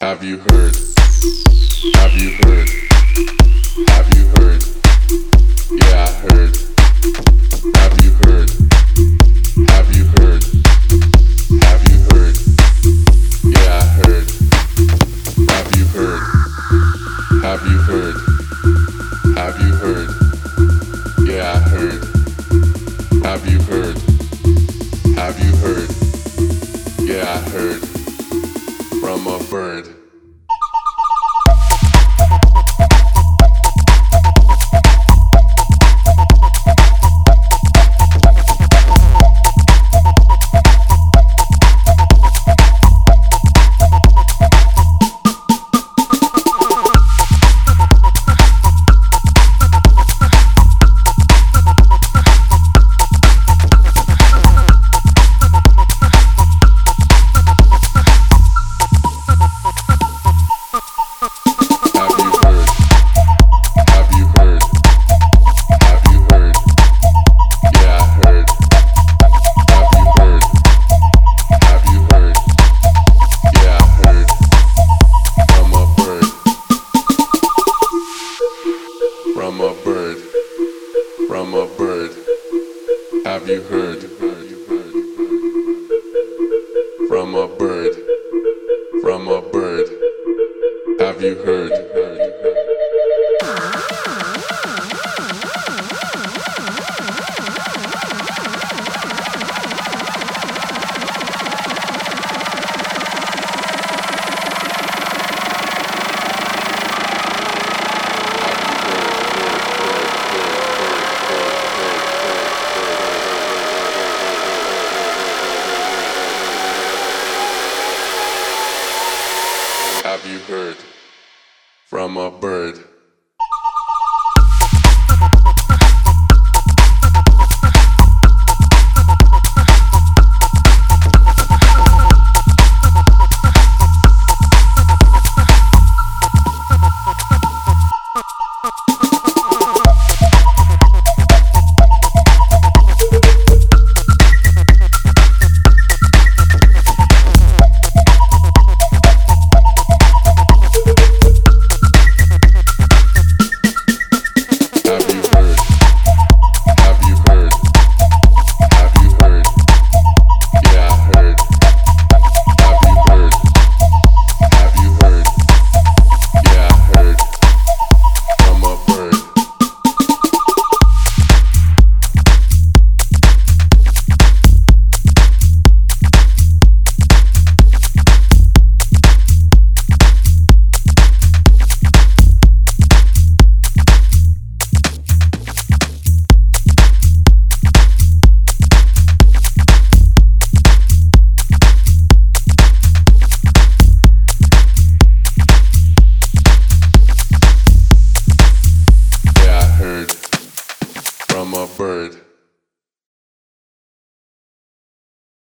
Have you heard? Have you heard? Have you heard? Yeah, I heard. Have you heard? Have you heard? Have you heard? Yeah, I heard. Have you heard? Have you heard? Have you heard? Yeah, I heard. Have you heard? Have you heard? Yeah, I heard. From a bird. From a bird, from a bird. Have you heard? From a bird, from a bird. Have you heard? Have you heard? From a bird.